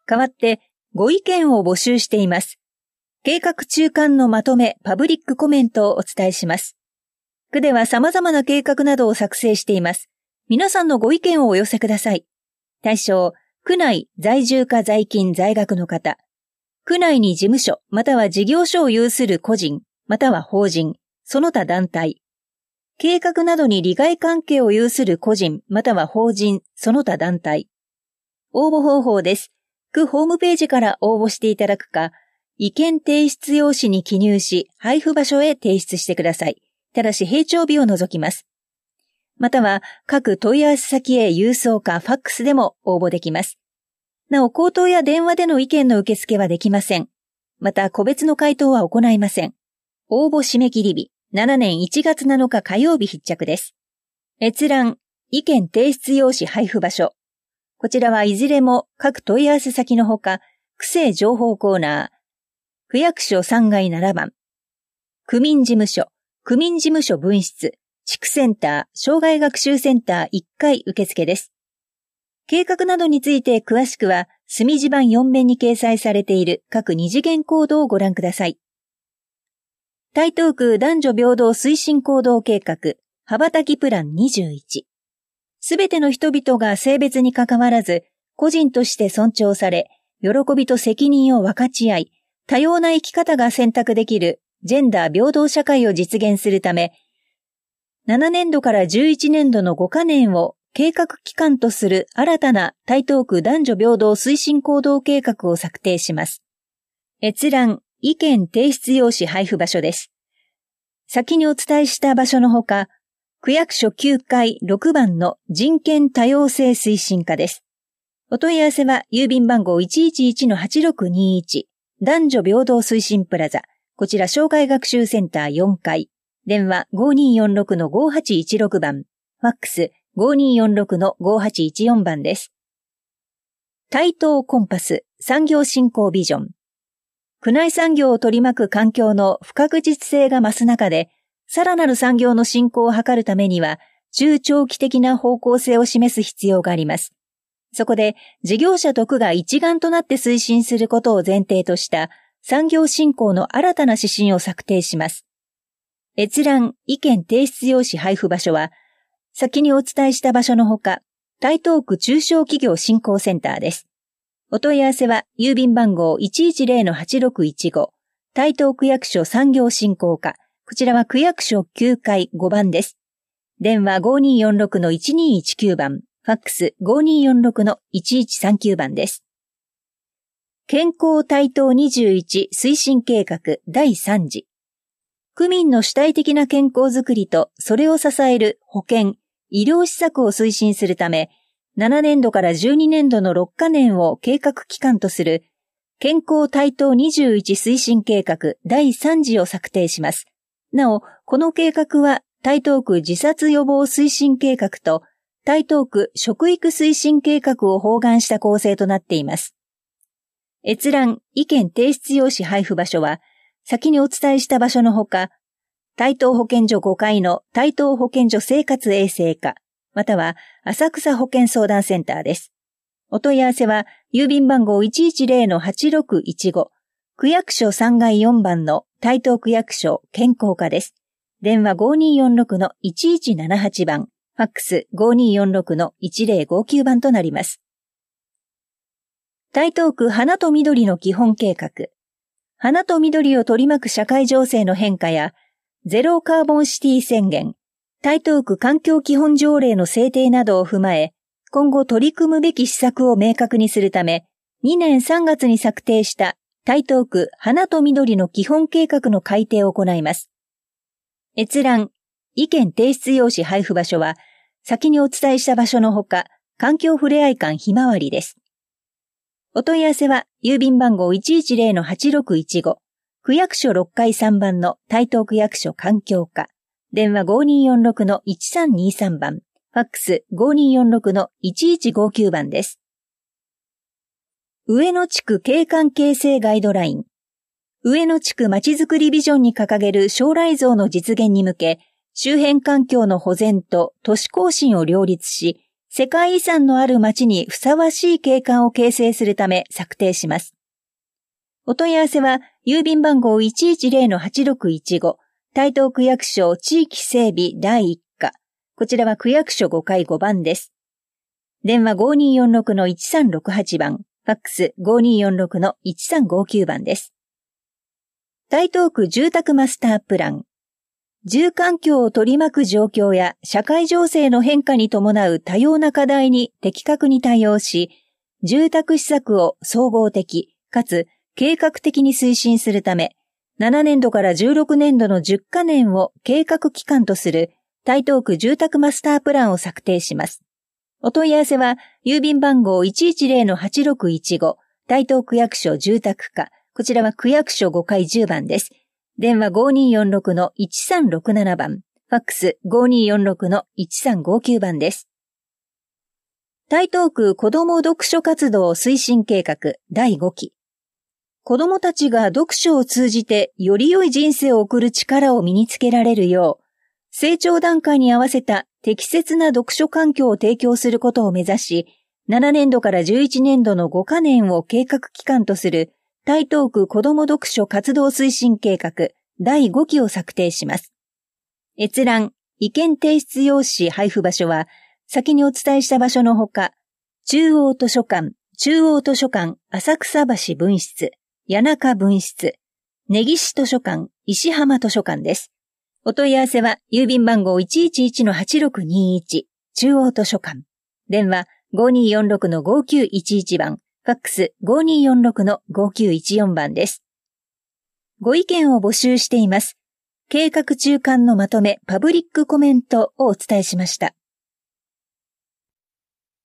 代わってご意見を募集しています。計画中間のまとめ、パブリックコメントをお伝えします。区では様々な計画などを作成しています。皆さんのご意見をお寄せください。対象、区内在住か在勤在学の方、区内に事務所または事業所を有する個人または法人、その他団体、計画などに利害関係を有する個人または法人、その他団体。応募方法です。区ホームページから応募していただくか、意見提出用紙に記入し、配布場所へ提出してください。ただし、閉庁日を除きます。または、各問い合わせ先へ郵送かファックスでも応募できます。なお、口頭や電話での意見の受付はできません。また、個別の回答は行いません。応募締め切り日、7年1月7日火曜日必着です。閲覧、意見提出用紙配布場所。こちらはいずれも各問い合わせ先のほか、区政情報コーナー、区役所3階7番、区民事務所分室、地区センター、障害学習センター1階受付です。計画などについて詳しくは、隅地版4面に掲載されている各二次元コードをご覧ください。台東区男女平等推進行動計画、羽ばたきプラン21。すべての人々が性別に関わらず、個人として尊重され、喜びと責任を分かち合い、多様な生き方が選択できるジェンダー平等社会を実現するため、7年度から11年度の5カ年を計画期間とする新たな台東区男女平等推進行動計画を策定します。閲覧、意見提出用紙配布場所です。先にお伝えした場所のほか、区役所9階6番の人権多様性推進課です。お問い合わせは郵便番号 111-8621 男女平等推進プラザ。こちら障害学習センター4階。電話 5246-5816 番。ファックス 5246-5814 番です。台東コンパス産業振興ビジョン。区内産業を取り巻く環境の不確実性が増す中で、さらなる産業の振興を図るためには、中長期的な方向性を示す必要があります。そこで、事業者と区が一丸となって推進することを前提とした産業振興の新たな指針を策定します。閲覧、意見提出用紙配布場所は、先にお伝えした場所のほか、台東区中小企業振興センターです。お問い合わせは、郵便番号 110-8615 台東区役所産業振興課。こちらは区役所9階5番です。電話 5246-1219 番、ファックス 5246-1139 番です。健康台東21推進計画第3次。区民の主体的な健康づくりとそれを支える保健、医療施策を推進するため、7年度から12年度の6カ年を計画期間とする健康台東21推進計画第3次を策定します。なお、この計画は台東区自殺予防推進計画と台東区食育推進計画を包含した構成となっています。閲覧、意見提出用紙配布場所は、先にお伝えした場所のほか、台東保健所5階の台東保健所生活衛生課、または浅草保健相談センターです。お問い合わせは、郵便番号 110-8615、区役所3階4番の台東区役所健康課です。電話 5246-1178 番、ファックス 5246-1059 番となります。台東区花と緑の基本計画。花と緑を取り巻く社会情勢の変化や、ゼロカーボンシティ宣言、台東区環境基本条例の制定などを踏まえ、今後取り組むべき施策を明確にするため、2年3月に策定した台東区花と緑の基本計画の改定を行います。閲覧、意見提出用紙配布場所は、先にお伝えした場所のほか、環境ふれあい館ひまわりです。お問い合わせは、郵便番号 110-8615、区役所6階3番の台東区役所環境課、電話 5246-1323 番、ファックス 5246-1159 番です。上野地区景観形成ガイドライン。上野地区まちづくりビジョンに掲げる将来像の実現に向け、周辺環境の保全と都市更新を両立し、 世界遺産のある町にふさわしい景観を形成するため策定します。お問い合わせは、郵便番号 110-8615、台東区役所地域整備第1課。こちらは区役所5階5番です。電話 5246-1368 番、ファックス 5246-1359 番です。台東区住宅マスタープラン。住環境を取り巻く状況や社会情勢の変化に伴う多様な課題に的確に対応し、住宅施策を総合的かつ計画的に推進するため、7年度から16年度の10カ年を計画期間とする台東区住宅マスタープランを策定します。お問い合わせは、郵便番号 110-8615、台東区役所住宅課、こちらは区役所5階10番です。電話 5246-1367 番、ファックス 5246-1359 番です。台東区子ども読書活動推進計画第5期。子どもたちが読書を通じてより良い人生を送る力を身につけられるよう、成長段階に合わせた適切な読書環境を提供することを目指し、7年度から11年度の5カ年を計画期間とする台東区子ども読書活動推進計画第5期を策定します。閲覧、意見提出用紙配布場所は、先にお伝えした場所のほか、中央図書館、浅草橋分室、谷中分室、根岸図書館、石浜図書館です。お問い合わせは、郵便番号 111-8621、中央図書館。電話 5246-5911 番。ファックス 5246-5914 番です。ご意見を募集しています。計画中間のまとめ、パブリックコメントをお伝えしました。